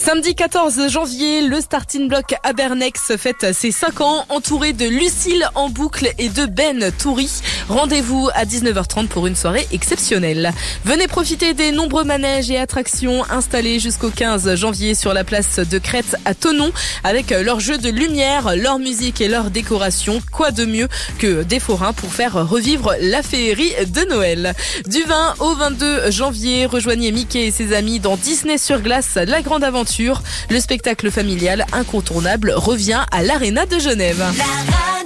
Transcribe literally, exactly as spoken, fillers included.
Samedi quatorze janvier, le Starting Block Abernex fête ses cinq ans, entouré de Lucille en boucle et de Ben Toury. Rendez-vous à dix-neuf heures trente pour une soirée exceptionnelle. Venez profiter des nombreux manèges et attractions installés jusqu'au quinze janvier sur la place de Crète à Thonon, avec leurs jeux de lumière, leur musique et leur décoration. Quoi de mieux que des forains pour faire revivre la féerie de Noël. Du vingt au vingt-deux janvier, rejoignez Mickey et ses amis dans Disney sur glace, la grande aventure. Le spectacle familial incontournable revient à l'Arena de Genève.